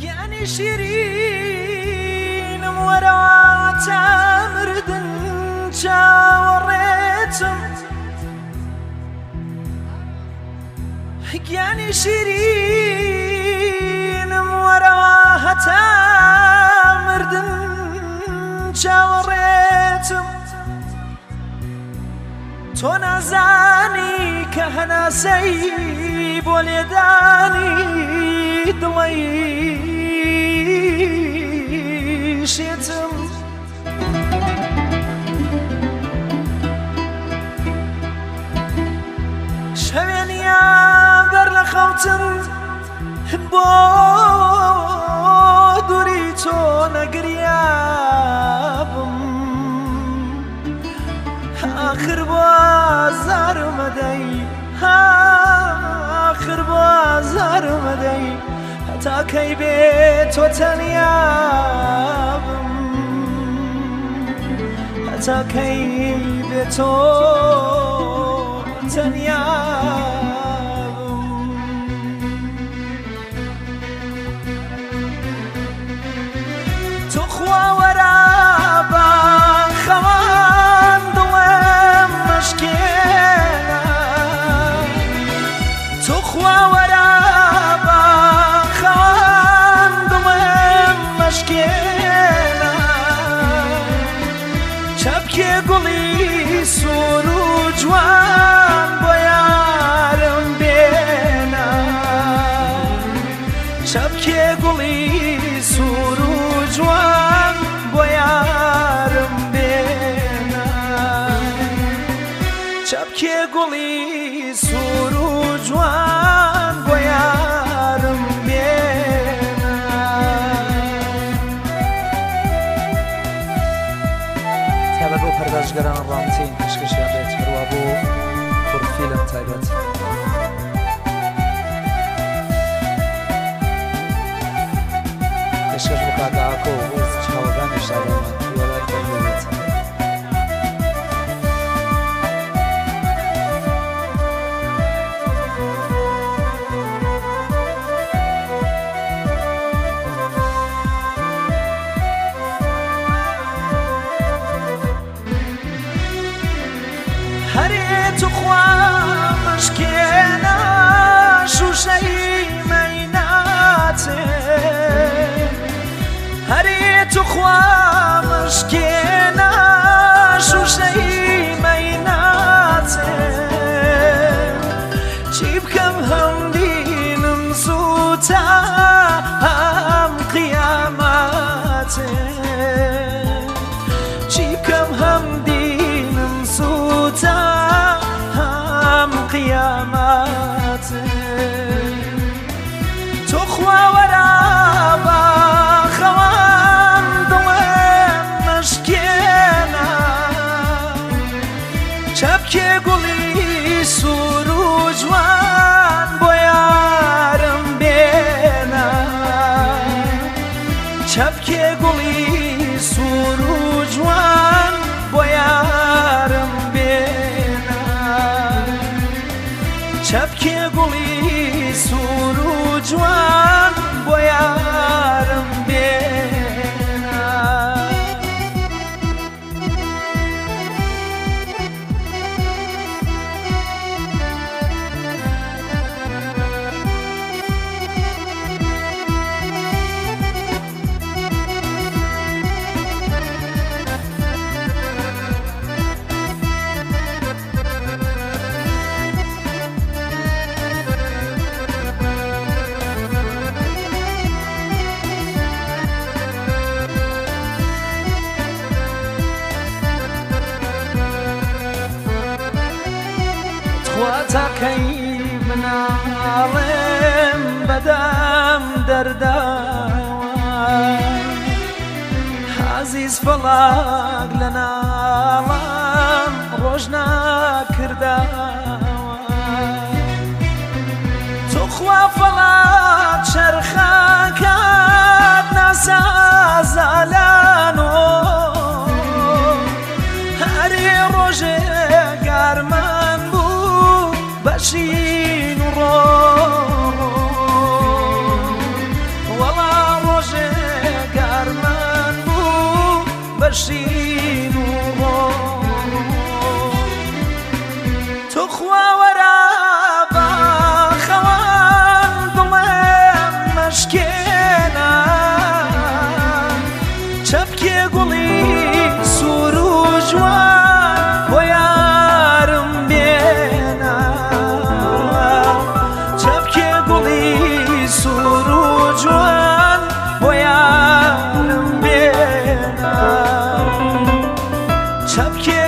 يعني شيرينم ورا تمردن شاوريتم يعني شيرينم ورا تمردن شاوريتم تو نزانی که هناسی بولیدانی دڵی شێتم شەوێنیا بەر لە خەوتم بۆ دووری تۆ نەگریابم آخر بازارمەدەی آخر بازارمەدەی هەتا کەی بێت تۆ تەنیابم هەتا کەی بێت تۆ تەنیابم تۆ خواوەرە بە خەوان دڵێم مەشکێنە تۆ خواوەرە بە خەوان دڵێم مەشکێنە چەپکێ گوڵی سوور و جوان بۆ یارم بێنە چەپکێ گوڵی سوور و جوان بۆ یارم بێنە چەپکێ گوڵی سوور و جوان بۆ یارم بێنە تابەت بۆ پەردازگەران ڕامتین پێشکەشیان بێت هەروە بۆ کوڕفیلم تایبەت پێشکەش بۆ کاکاکۆ بۆ چاوەکانی شارەمان وەلای بەربێت هەرێت و خوا مەشکێنە شوشەی مەیناتێ هەرێت و خوا مەشکێنە شوشەی مەیناتێ چی بکەم هەمدینم زووتە هەم قیامەتێ چی بکەم هەمدینم زووتە هەم قیامەتێ تۆ خواوەرە بە خەوان دڵێم مەشکێنە چەپکێ گوڵی سوور و جوان بۆ یارم بێنە چەپکێ گوڵی سوور و جوان بۆ یارم بێنە چەپکێ گوڵی سوور و جوان بۆ یارم بێنە تاکەی مناڵێم بەدەم دەرداوە حەزیز فەڵاک لە ناڵم ڕۆژ ناکرداوە تۆ خوا فەڵاک چەرخەکەت ناسازەلانۆ هەرێ ڕۆژێ گارمان بوو بەشین و ڕۆ وەڵام خورشید و تو خواوەرە بە خەوان دڵێم مەشکێنە چەپکێ گوڵی سوور و جوان بۆ یارم بێنە چەپکێ گوڵی سوور و جوان بۆ یارم بێنە چەپکێ